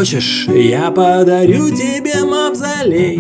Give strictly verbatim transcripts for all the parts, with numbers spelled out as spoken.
Хочешь, я подарю тебе мавзолей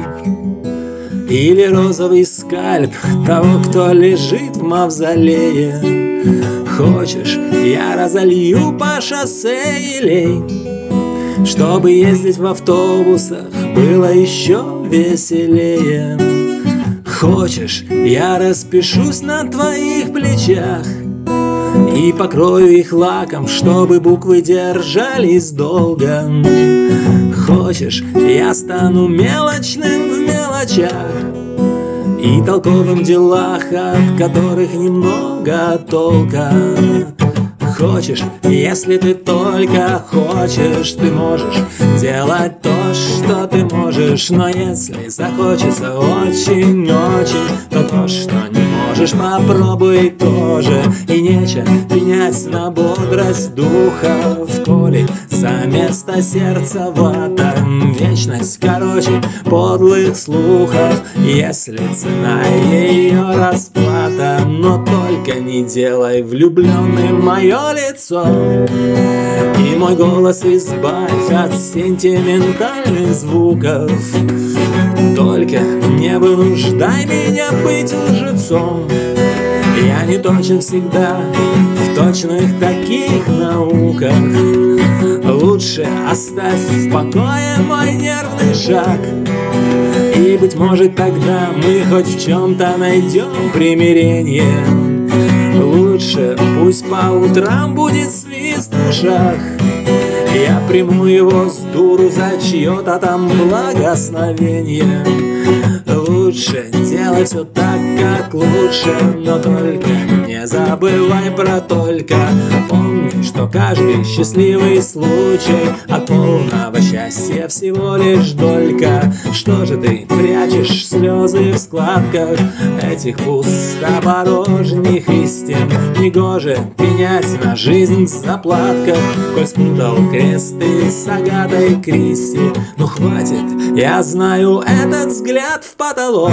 или розовый скальп того, кто лежит в мавзолее. Хочешь, я разолью по шоссе елей, чтобы ездить в автобусах было еще веселее. Хочешь, я распишусь на твоих плечах и покрою их лаком, чтобы буквы держались долго. Хочешь, я стану мелочным в мелочах и толковым в делах, от которых немного толка. Хочешь, если ты только хочешь, ты можешь делать то, что ты можешь. Но если захочется очень-очень, то то, что не можешь, попробуй тоже. И нечего пенять на бодрость духа, в коли за место сердца вата. Вечность короче подлых слухов, если цена ее расплата. Но только не делай влюбленным мое лицо и мой голос избавь от сентиментальных звуков. Только не вынуждай меня быть лжецом. Я не точен всегда в точных таких науках. Лучше оставь в покое мой нервный шаг, и, быть может, тогда мы хоть в чем-то найдем примирение. Лучше пусть по утрам будет свист в ушах, я приму его с дуру за чье-то там благословение. Лучше делай все так, как лучше, но только не забывай про только. Помни, что каждый счастливый случай от полного счастья всего лишь долька. Что же ты прячешь слезы в складках этих пустопорожних истин? Негоже пенять на жизнь в заплатках, коль спутал кресты с Агатой Кристи. Ну хватит, я знаю этот взгляд в потолок,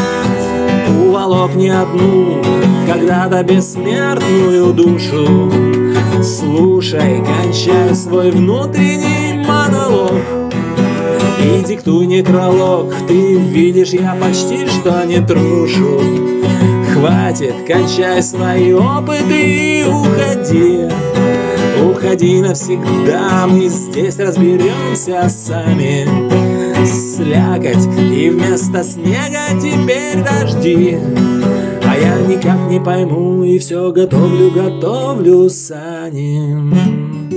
уволок не одну когда-то бессмертную душу. Слушай, кончай свой внутренний монолог и диктуй некролог. Ты видишь, я почти что не трушу. Хватит, кончай свои опыты и уходи. Уходи навсегда, мы здесь разберемся сами. Слякоть и вместо снега теперь дожди. А я никак не пойму и все готовлю, готовлю сани.